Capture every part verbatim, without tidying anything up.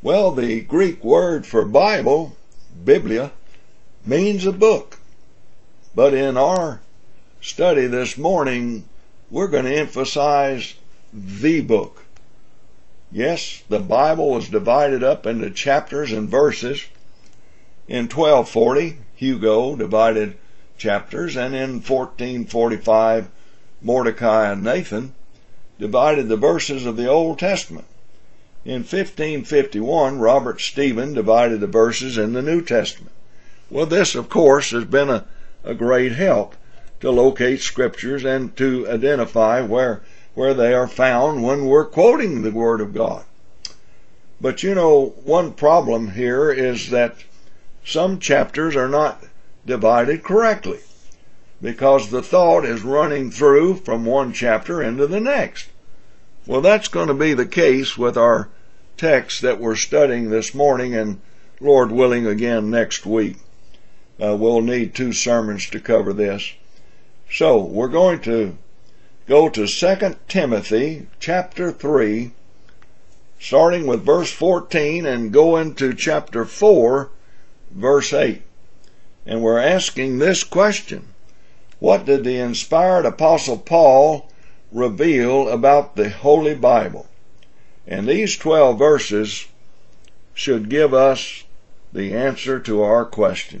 Well, the Greek word for Bible, Biblia, means a book. But in our study this morning, we're going to emphasize the book. Yes, the Bible was divided up into chapters and verses. In twelve forty, Hugo divided chapters, and in fourteen forty-five, Mordecai and Nathan divided the verses of the Old Testament. In fifteen fifty-one, Robert Stephen divided the verses in the New Testament. Well, this, of course, has been a, a great help to locate scriptures and to identify where, where they are found when we're quoting the Word of God. But you know, one problem here is that some chapters are not divided correctly, because the thought is running through from one chapter into the next. Well, that's going to be the case with our text that we're studying this morning, and Lord willing again next week. Uh, we'll need two sermons to cover this. So we're going to go to Second Timothy chapter three, starting with verse fourteen, and go into chapter four, verse eight. And we're asking this question: what did the inspired Apostle Paul reveal about the Holy Bible? And these twelve verses should give us the answer to our question.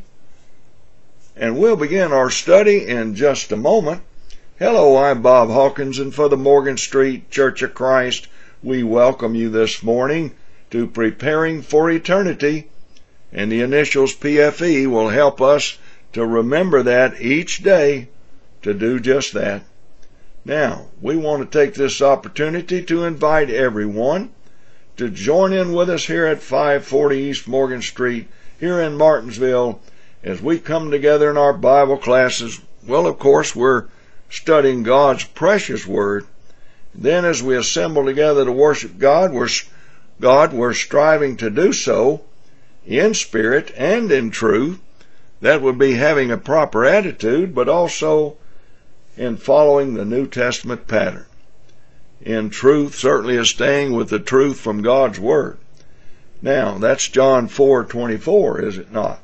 And we'll begin our study in just a moment. Hello, I'm Bob Hawkins, and for the Morgan Street Church of Christ, we welcome you this morning to Preparing for Eternity. And the initials P F E will help us to remember that each day to do just that. Now, we want to take this opportunity to invite everyone to join in with us here at five forty East Morgan Street here in Martinsville as we come together in our Bible classes. Well, of course, we're studying God's precious Word. Then as we assemble together to worship God, we're, God, we're striving to do so in spirit and in truth. That would be having a proper attitude, but also in following the New Testament pattern. In truth certainly is staying with the truth from God's Word. Now, that's John four twenty-four, is it not?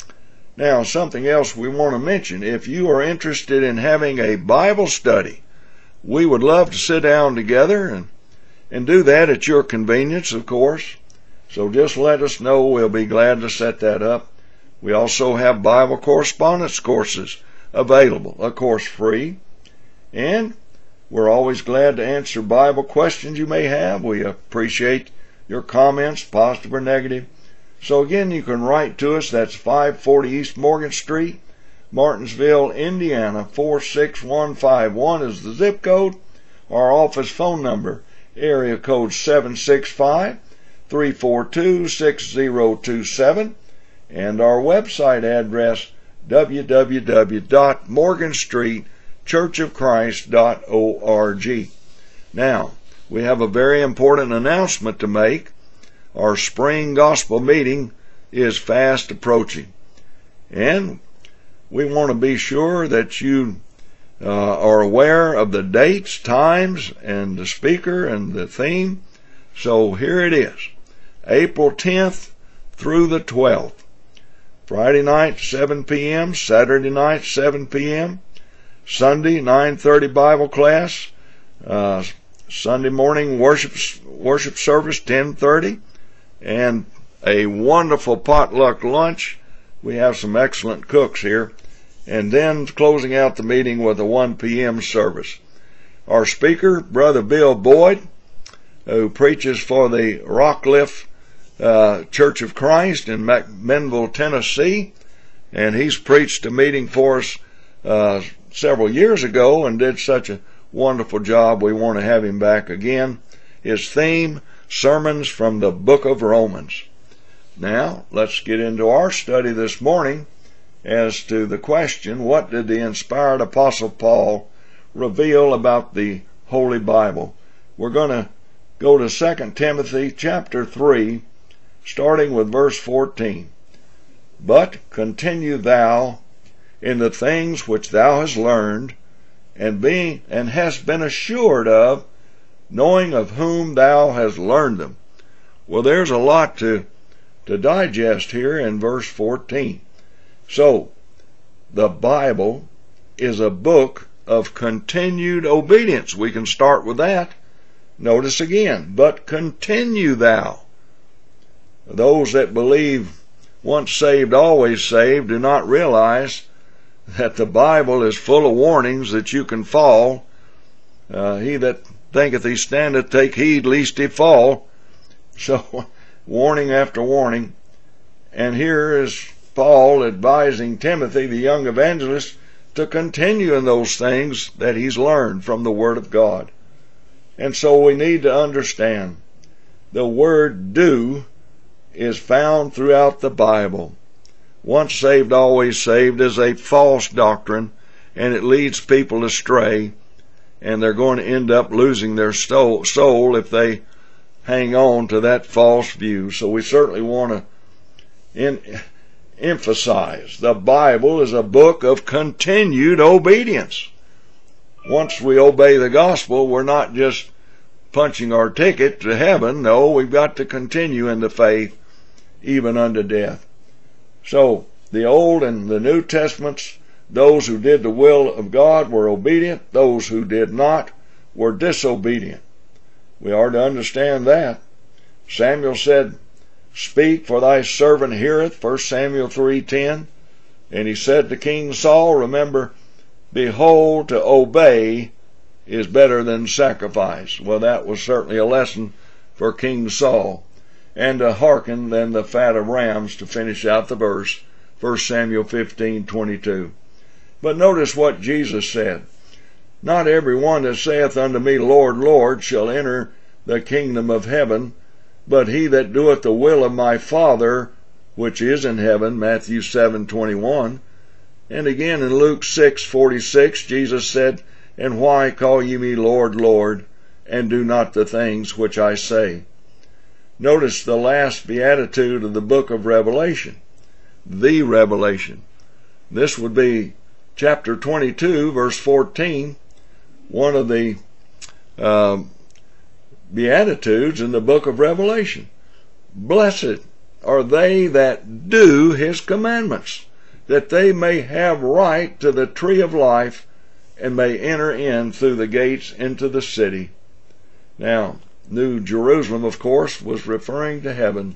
Now, something else we want to mention. If you are interested in having a Bible study, we would love to sit down together and, and do that at your convenience, of course. So just let us know. We'll be glad to set that up. We also have Bible correspondence courses available, of course free. And we're always glad to answer Bible questions you may have. We appreciate your comments, positive or negative. So again, you can write to us. That's five forty East Morgan Street, Martinsville, Indiana, four six one five one is the zip code. Our office phone number, area code seven six five, three four two, six zero two seven, and our website address, w w w dot morgan street church of christ dot org. Now, we have a very important announcement to make. Our spring gospel meeting is fast approaching, and we want to be sure that you uh, are aware of the dates, times, and the speaker and the theme. So here it is: April tenth through the twelfth. Friday night, seven p m Saturday night, seven p m Sunday, nine thirty Bible class. Uh, Sunday morning worship worship service, ten thirty. And a wonderful potluck lunch. We have some excellent cooks here. And then closing out the meeting with a one p m service. Our speaker, Brother Bill Boyd, who preaches for the Rockcliffe uh, Church of Christ in McMinnville, Tennessee. And he's preached a meeting for us uh, several years ago and did such a wonderful job. We want to have him back again. His theme, Sermons from the Book of Romans. Now, let's get into our study this morning as to the question, what did the inspired Apostle Paul reveal about the Holy Bible? We're going to go to Second Timothy chapter three, starting with verse fourteen. But continue thou in the things which thou hast learned, and being and hast been assured of, knowing of whom thou hast learned them, Well, there's a lot to, to digest here in verse fourteen. So, the Bible is a book of continued obedience. We can start with that. Notice again, but continue thou. Those that believe once saved, always saved, do not realize that the Bible is full of warnings that you can fall. Uh, he that thinketh he standeth, take heed lest he fall. So, warning after warning. And here is Paul advising Timothy, the young evangelist, to continue in those things that he's learned from the Word of God. And so we need to understand the word do is found throughout the Bible. Once saved, always saved is a false doctrine, and it leads people astray, and they're going to end up losing their soul if they hang on to that false view. So we certainly want to in, emphasize the Bible is a book of continued obedience. Once we obey the gospel, we're not just punching our ticket to heaven. No, we've got to continue in the faith even unto death. So, the Old and the New Testaments, those who did the will of God were obedient. Those who did not were disobedient. We are to understand that. Samuel said, "Speak, for thy servant heareth," First Samuel three ten. And he said to King Saul, remember, "Behold, to obey is better than sacrifice." Well, that was certainly a lesson for King Saul. "And to hearken than the fat of rams," to finish out the verse, First Samuel fifteen twenty-two. But notice what Jesus said. "Not every one that saith unto me, Lord, Lord, shall enter the kingdom of heaven, but he that doeth the will of my Father which is in heaven," Matthew seven twenty-one. And again in Luke six forty-six, Jesus said, "And why call ye me Lord, Lord, and do not the things which I say?" Notice the last beatitude of the book of Revelation, the Revelation. This would be chapter twenty-two, verse fourteen, one of the uh, beatitudes in the book of Revelation. "Blessed are they that do his commandments, that they may have right to the tree of life, and may enter in through the gates into the city." Now, New Jerusalem, of course, was referring to heaven.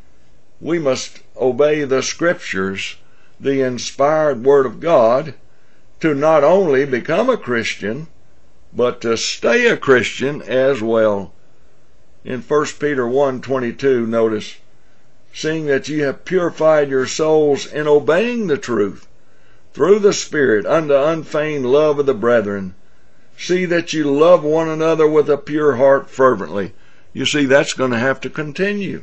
We must obey the Scriptures, the inspired Word of God, to not only become a Christian, but to stay a Christian as well. In First Peter one twenty-two, notice, "Seeing that ye have purified your souls in obeying the truth, through the Spirit, unto unfeigned love of the brethren, see that you love one another with a pure heart fervently." You see, that's going to have to continue.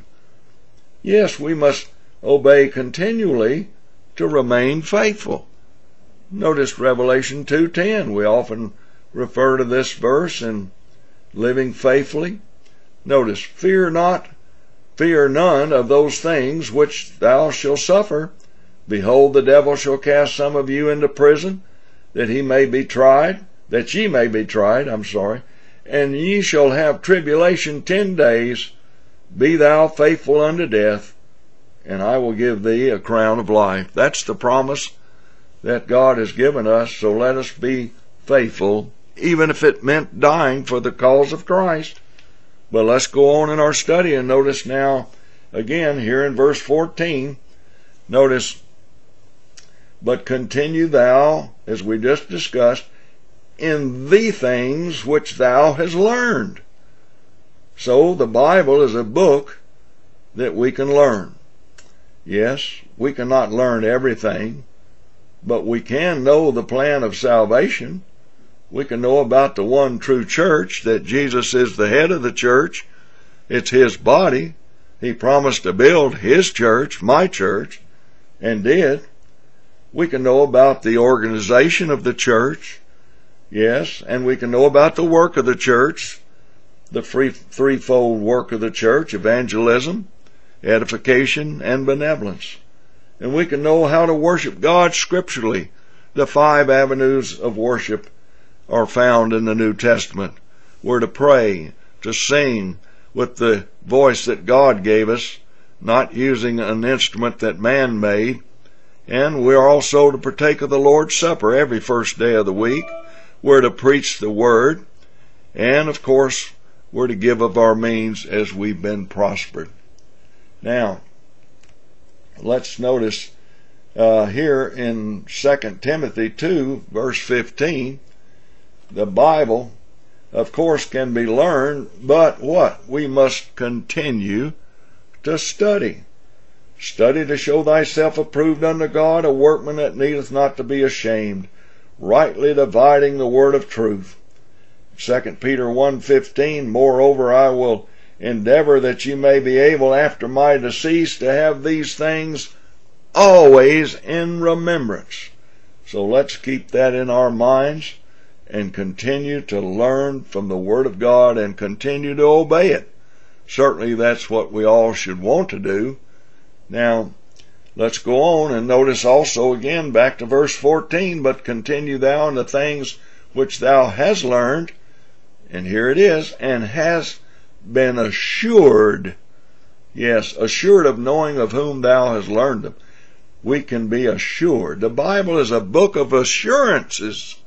Yes, we must obey continually to remain faithful. Notice Revelation two ten. We often refer to this verse in living faithfully. Notice, "Fear not, fear none of those things which thou shalt suffer. Behold, the devil shall cast some of you into prison, that he may be tried, that ye may be tried, I'm sorry, and ye shall have tribulation ten days. Be thou faithful unto death, and I will give thee a crown of life." That's the promise that God has given us, so let us be faithful, even if it meant dying for the cause of Christ. But let's go on in our study and notice now, again, here in verse fourteen, notice, "But continue thou," as we just discussed, "in the things which thou hast learned." So the Bible is a book that we can learn. Yes, we cannot learn everything, but we can know the plan of salvation. We can know about the one true church, that Jesus is the head of the church. It's his body. He promised to build his church, my church, and did. We can know about the organization of the church. Yes, and we can know about the work of the church, the free, threefold work of the church: evangelism, edification, and benevolence. And we can know how to worship God scripturally. The five avenues of worship are found in the New Testament. We're to pray, to sing, with the voice that God gave us, not using an instrument that man made. And we're also to partake of the Lord's Supper every first day of the week. We're to preach the Word. And, of course, we're to give of our means as we've been prospered. Now, let's notice uh, here in Second Timothy two, verse fifteen, the Bible, of course, can be learned, but what? We must continue to study. Study to show thyself approved unto God, a workman that needeth not to be ashamed, rightly dividing the word of truth. Second Peter one fifteen, moreover I will endeavor that you may be able after my decease to have these things always in remembrance. So let's keep that in our minds and continue to learn from the Word of God and continue to obey it. Certainly that's what we all should want to do. Now, let's go on and notice also again back to verse fourteen, but continue thou in the things which thou hast learned, and here it is, and hast been assured, yes, assured of knowing of whom thou hast learned them. We can be assured. The Bible is a book of assurances.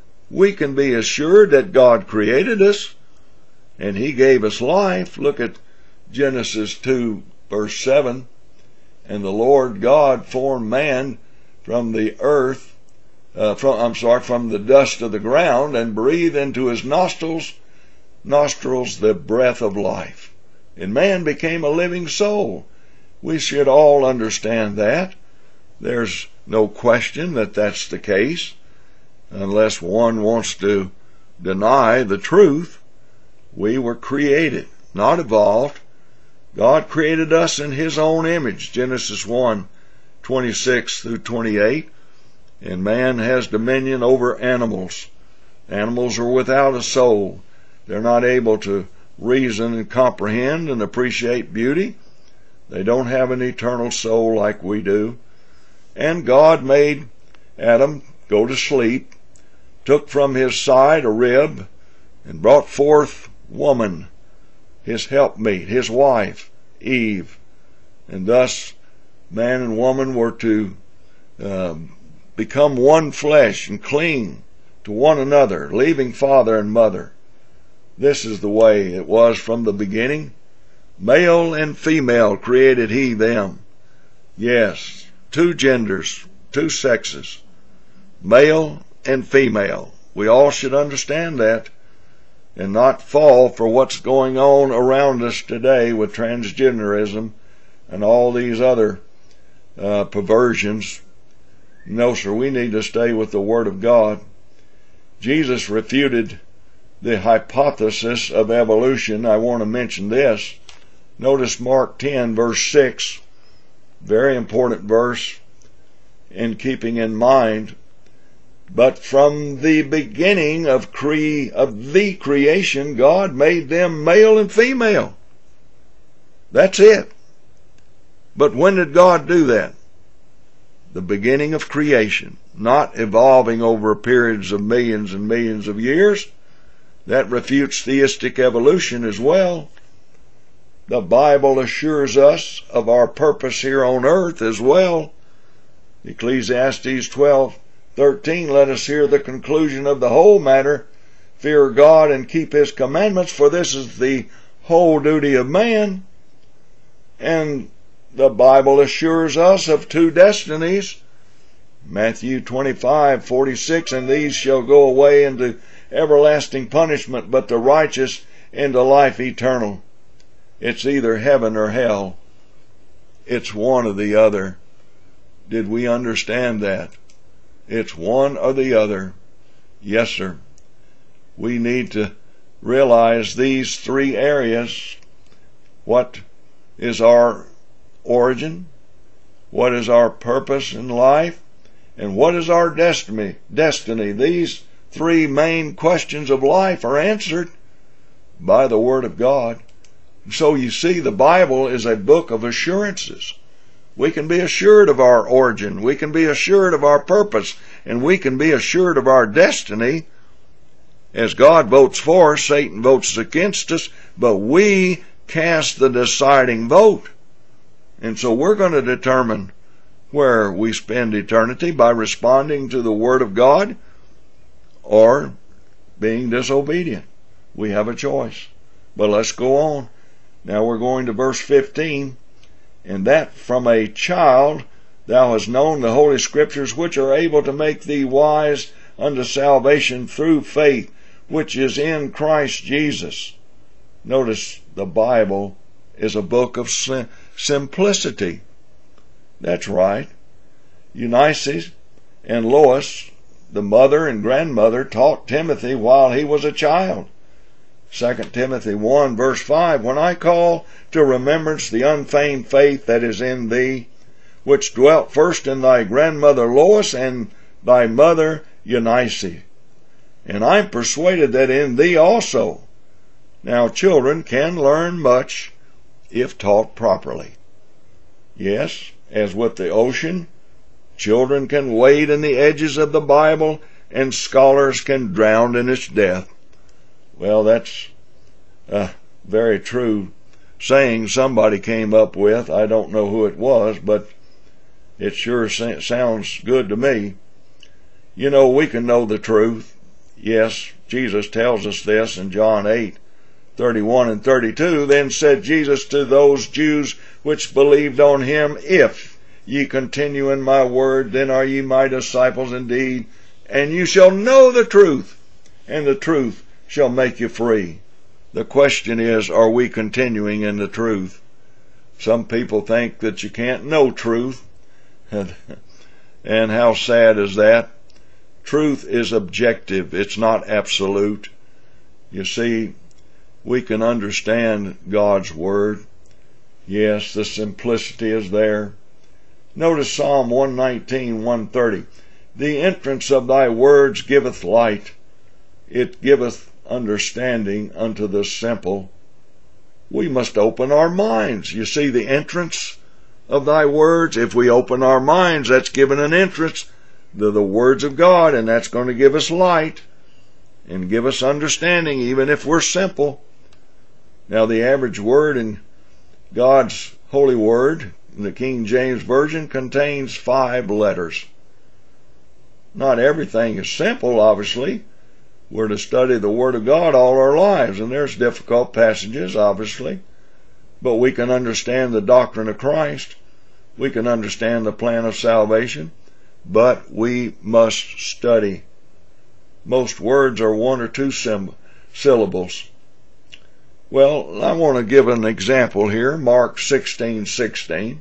We can be assured that God created us and He gave us life. Look at Genesis two, verse seven. And the Lord God formed man from the earth, uh, from I'm sorry, from the dust of the ground, and breathed into his nostrils, nostrils the breath of life. And man became a living soul. We should all understand that. There's no question that that's the case, unless one wants to deny the truth. We were created, not evolved. God created us in His own image, Genesis one, twenty-six through twenty-eight, and man has dominion over animals. Animals are without a soul. They're not able to reason and comprehend and appreciate beauty. They don't have an eternal soul like we do. And God made Adam go to sleep, took from his side a rib, and brought forth woman, his helpmeet, his wife, Eve. And thus man and woman were to uh, become one flesh and cling to one another, leaving father and mother. This is the way it was from the beginning. Male and female created He them. Yes, two genders, two sexes, male and female. We all should understand that and not fall for what's going on around us today with transgenderism and all these other uh, perversions. No, sir, we need to stay with the Word of God. Jesus refuted the hypothesis of evolution. I want to mention this. Notice Mark ten, verse six. Very important verse in keeping in mind. But from the beginning of cre- of the creation, God made them male and female. That's it. But when did God do that? The beginning of creation, not evolving over periods of millions and millions of years. That refutes theistic evolution as well. The Bible assures us of our purpose here on earth as well. Ecclesiastes twelve thirteen, let us hear the conclusion of the whole matter. Fear God and keep His commandments, for this is the whole duty of man. And the Bible assures us of two destinies. Matthew twenty-five forty-six, and these shall go away into everlasting punishment, but the righteous into life eternal. It's either heaven or hell. It's one or the other. Did we understand that? It's one or the other. Yes, sir. We need to realize these three areas. What is our origin? What is our purpose in life? And what is our destiny? Destiny. These three main questions of life are answered by the Word of God. So you see, the Bible is a book of assurances. We can be assured of our origin. We can be assured of our purpose. And we can be assured of our destiny. As God votes for us, Satan votes against us. But we cast the deciding vote. And so we're going to determine where we spend eternity by responding to the Word of God or being disobedient. We have a choice. But let's go on. Now we're going to verse fifteen. And that from a child thou hast known the Holy Scriptures, which are able to make thee wise unto salvation through faith, which is in Christ Jesus. Notice the Bible is a book of sim- simplicity. That's right. Eunice and Lois, the mother and grandmother, taught Timothy while he was a child. Second Timothy one verse five, when I call to remembrance the unfeigned faith that is in thee, which dwelt first in thy grandmother Lois and thy mother Eunice. And I'm persuaded that in thee also. Now children can learn much if taught properly. Yes, as with the ocean, children can wade in the edges of the Bible and scholars can drown in its depth. Well, that's a very true saying somebody came up with. I don't know who it was, but it sure sounds good to me. You know, we can know the truth. Yes, Jesus tells us this in John eight, thirty-one and thirty-two. Then said Jesus to those Jews which believed on him, if ye continue in my word, then are ye my disciples indeed, and you shall know the truth, and the truth shall make you free. The question is, are we continuing in the truth? Some people think that you can't know truth. And how sad is that? Truth is objective. It's not absolute. You see, we can understand God's Word. Yes, the simplicity is there. Notice Psalm one nineteen, one thirty. The entrance of thy words giveth light. It giveth understanding unto the simple. We must open our minds. You see, the entrance of thy words, if we open our minds, that's giving an entrance to the words of God, and that's going to give us light and give us understanding, even if we're simple. Now, the average word in God's holy word, in the King James Version, contains five letters. Not everything is simple, obviously. We're to study the Word of God all our lives, and there's difficult passages, obviously. But we can understand the doctrine of Christ. We can understand the plan of salvation. But we must study. Most words are one or two syllables. Well, I want to give an example here. Mark sixteen sixteen.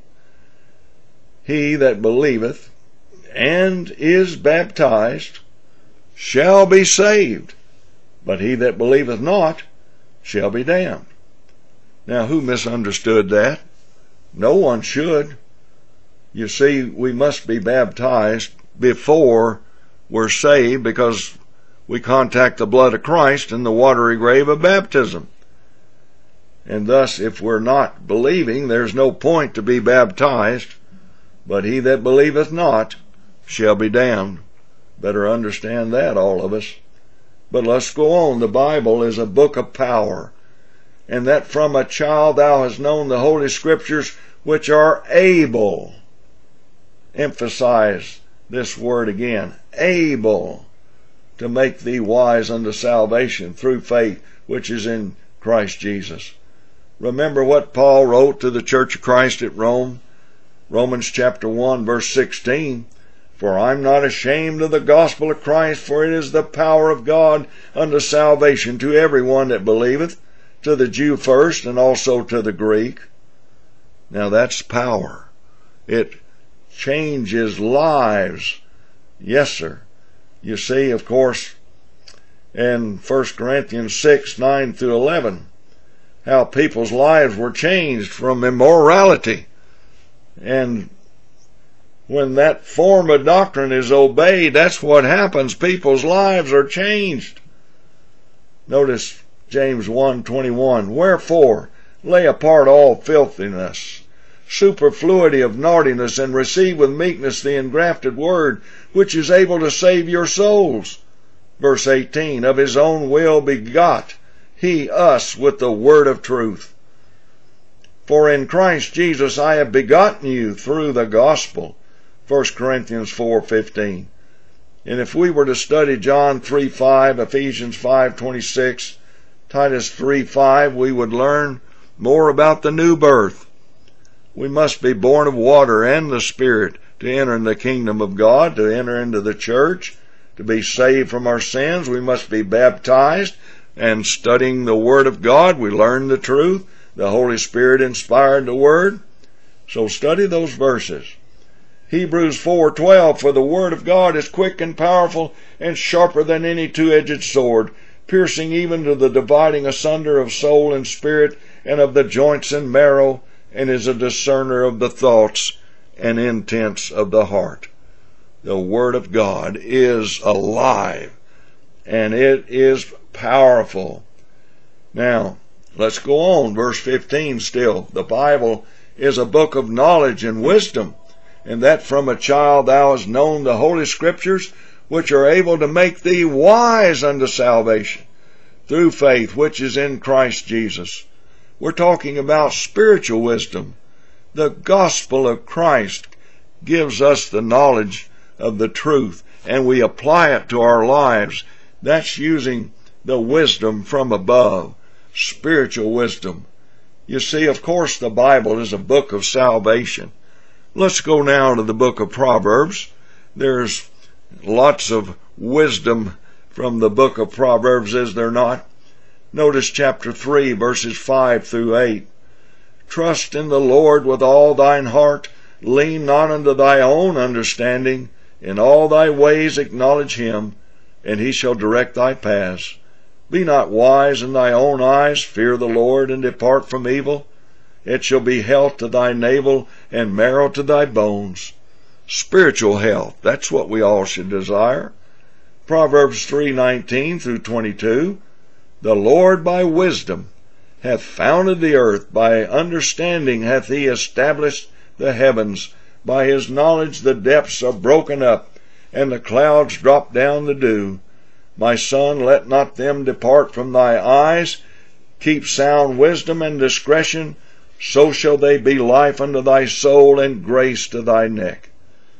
He that believeth and is baptized shall be saved, but he that believeth not shall be damned. Now, who misunderstood that? No one should. You see, we must be baptized before we're saved, because we contact the blood of Christ in the watery grave of baptism. And thus, if we're not believing, there's no point to be baptized. But he that believeth not shall be damned. Better understand that, all of us. But let's go on. The Bible is a book of power. And that from a child thou hast known the Holy Scriptures, which are able. Emphasize this word again. Able to make thee wise unto salvation through faith, which is in Christ Jesus. Remember what Paul wrote to the Church of Christ at Rome? Romans chapter one, verse sixteen. For I'm not ashamed of the gospel of Christ, for it is the power of God unto salvation to everyone that believeth, to the Jew first, and also to the Greek. Now that's power. It changes lives. Yes, sir. You see, of course, in First Corinthians six, nine through eleven, how people's lives were changed from immorality. And when that form of doctrine is obeyed, that's what happens. People's lives are changed. Notice James one twenty-one. Wherefore, lay apart all filthiness, superfluity of naughtiness, and receive with meekness the engrafted word, which is able to save your souls. Verse eighteen. Of his own will begot he us with the word of truth. For in Christ Jesus I have begotten you through the gospel. First Corinthians four fifteen. And if we were to study John three five, Ephesians five twenty-six, Titus three five, we would learn more about the new birth. We must be born of water and the Spirit to enter in the kingdom of God, to enter into the church, to be saved from our sins. We must be baptized, and studying the Word of God, we learn the truth. The Holy Spirit inspired the Word. So study those verses. Hebrews four twelve, for the Word of God is quick and powerful and sharper than any two-edged sword, piercing even to the dividing asunder of soul and spirit and of the joints and marrow, and is a discerner of the thoughts and intents of the heart. The Word of God is alive, and it is powerful. Now, let's go on. Verse fifteen still. The Bible is a book of knowledge and wisdom, and that from a child thou hast known the Holy Scriptures, which are able to make thee wise unto salvation, through faith which is in Christ Jesus. We're talking about spiritual wisdom. The gospel of Christ gives us the knowledge of the truth, and we apply it to our lives. That's using the wisdom from above, spiritual wisdom. You see, of course, the Bible is a book of salvation. Let's go now to the book of Proverbs. There's lots of wisdom from the book of Proverbs, is there not? Notice chapter three, verses five through eight. Trust in the Lord with all thine heart. Lean not unto thy own understanding. In all thy ways acknowledge him, and he shall direct thy paths. Be not wise in thy own eyes. Fear the Lord, and depart from evil. It shall be health to thy navel, and marrow to thy bones. Spiritual health, that's what we all should desire. Proverbs three nineteen through twenty-two. The Lord by wisdom hath founded the earth, by understanding hath he established the heavens. By his knowledge the depths are broken up, and the clouds drop down the dew. My son, let not them depart from thy eyes. Keep sound wisdom and discretion, so shall they be life unto thy soul, and grace to thy neck.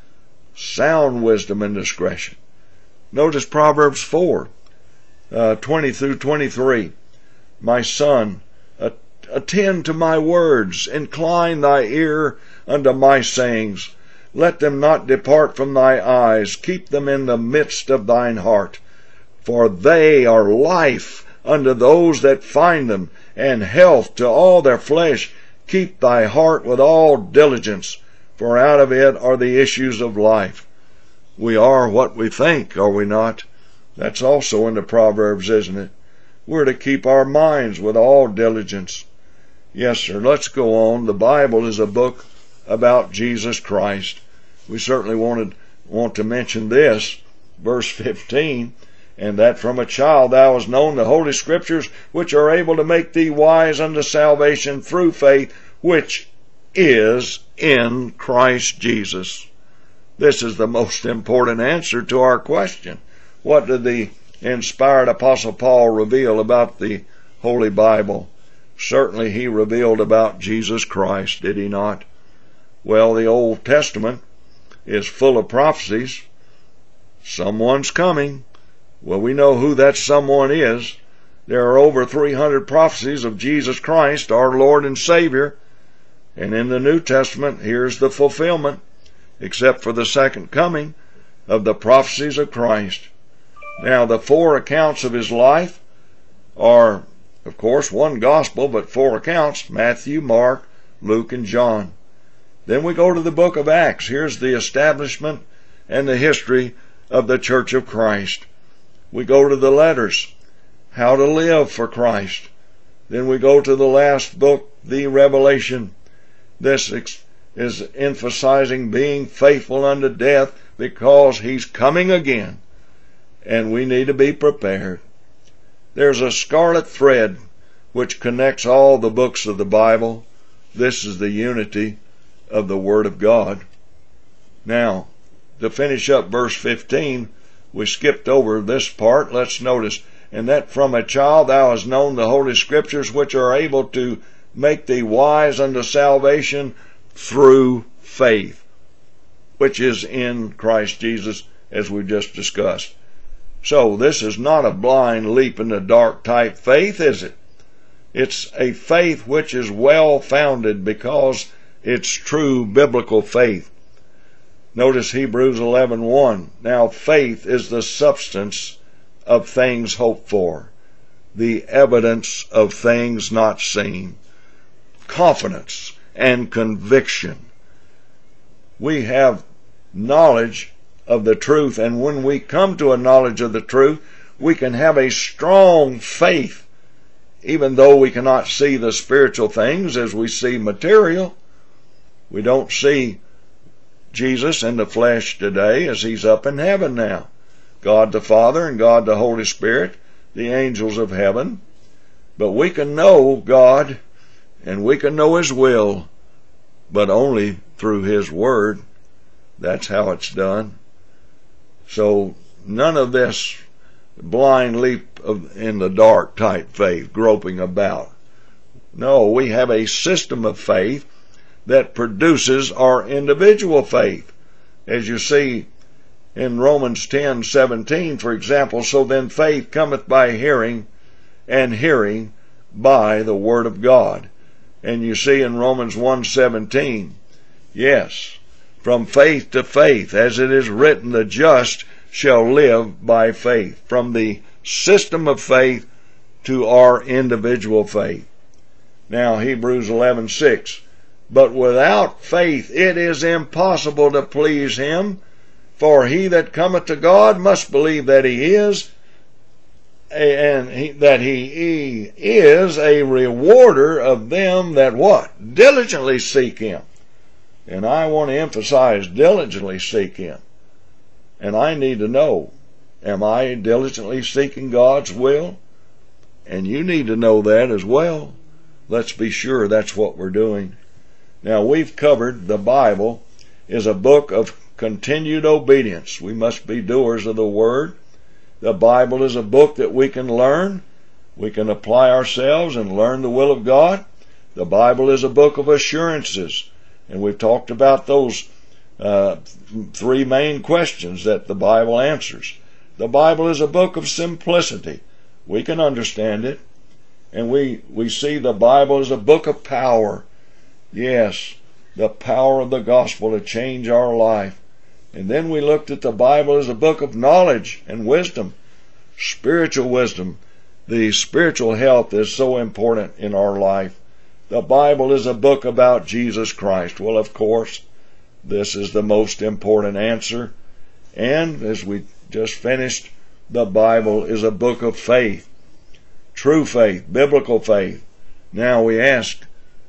Sound wisdom and discretion. Notice Proverbs four, uh, twenty through twenty-three. My son, attend to my words, incline thy ear unto my sayings. Let them not depart from thy eyes, keep them in the midst of thine heart. For they are life unto those that find them, and health to all their flesh. Keep thy heart with all diligence, for out of it are the issues of life. We are what we think, are we not? That's also in the Proverbs, isn't it? We're to keep our minds with all diligence. Yes, sir. Let's go on. The Bible is a book about Jesus Christ. We certainly wanted want to mention this, verse fifteen, and that from a child thou hast known the Holy Scriptures, which are able to make thee wise unto salvation through faith, which is in Christ Jesus. This is the most important answer to our question. What did the inspired Apostle Paul reveal about the Holy Bible? Certainly he revealed about Jesus Christ, did he not? Well, the Old Testament is full of prophecies. Someone's coming. Well, we know who that someone is. There are over three hundred prophecies of Jesus Christ, our Lord and Savior. And in the New Testament, here's the fulfillment, except for the second coming, of the prophecies of Christ. Now, the four accounts of his life are, of course, one gospel, but four accounts: Matthew, Mark, Luke, and John. Then we go to the book of Acts. Here's the establishment and the history of the Church of Christ. We go to the letters, how to live for Christ. Then we go to the last book, the Revelation. This is emphasizing being faithful unto death, because he's coming again, and we need to be prepared. There's a scarlet thread which connects all the books of the Bible. This is the unity of the Word of God. Now, to finish up verse fifteen, we skipped over this part. Let's notice, and that from a child thou hast known the Holy Scriptures, which are able to make thee wise unto salvation through faith, which is in Christ Jesus, as we just discussed. So this is not a blind leap in the dark type faith, is it? It's a faith which is well founded because it's true biblical faith. Notice Hebrews eleven one. Now faith is the substance of things hoped for, the evidence of things not seen. Confidence and conviction. We have knowledge of the truth, and when we come to a knowledge of the truth, we can have a strong faith, even though we cannot see the spiritual things as we see material. We don't see Jesus in the flesh today as he's up in heaven now. God the Father and God the Holy Spirit, the angels of heaven. But we can know God and we can know his will, but only through his word. That's how it's done. So none of this blind leap of, in the dark type faith, groping about. No, we have a system of faith that produces our individual faith. As you see in Romans ten seventeen, for example, so then faith cometh by hearing, and hearing by the word of God. And you see in Romans one seventeen, yes, from faith to faith, as it is written, the just shall live by faith. From the system of faith to our individual faith. Now Hebrews eleven six, but without faith it is impossible to please him, for he that cometh to God must believe that he is, and he, that he is a rewarder of them that what? Diligently seek him. And I want to emphasize diligently seek him. And I need to know, am I diligently seeking God's will? And you need to know that as well. Let's be sure that's what we're doing. Now, we've covered the Bible is a book of continued obedience. We must be doers of the word. The Bible is a book that we can learn. We can apply ourselves and learn the will of God. The Bible is a book of assurances. And we've talked about those uh, three main questions that the Bible answers. The Bible is a book of simplicity. We can understand it. And we, we see the Bible as a book of power. Yes, the power of the gospel to change our life. And then we looked at the Bible as a book of knowledge and wisdom, spiritual wisdom. The spiritual health is so important in our life. The Bible is a book about Jesus Christ. Well, of course, this is the most important answer. And as we just finished, the Bible is a book of faith, true faith, biblical faith. Now we ask,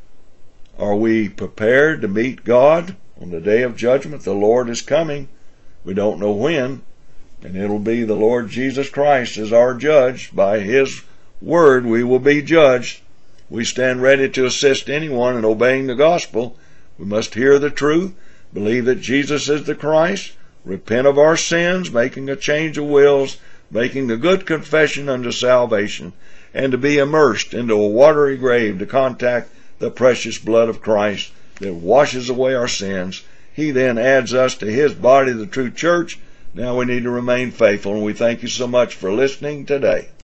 are we prepared to meet God on the day of judgment? The Lord is coming. We don't know when, and it'll be the Lord Jesus Christ as our judge. By his word we will be judged. We stand ready to assist anyone in obeying the gospel. We must hear the truth, believe that Jesus is the Christ, repent of our sins, making a change of wills, making the good confession unto salvation, and to be immersed into a watery grave to contact the precious blood of Christ that washes away our sins. He then adds us to his body, the true church. Now we need to remain faithful, and we thank you so much for listening today.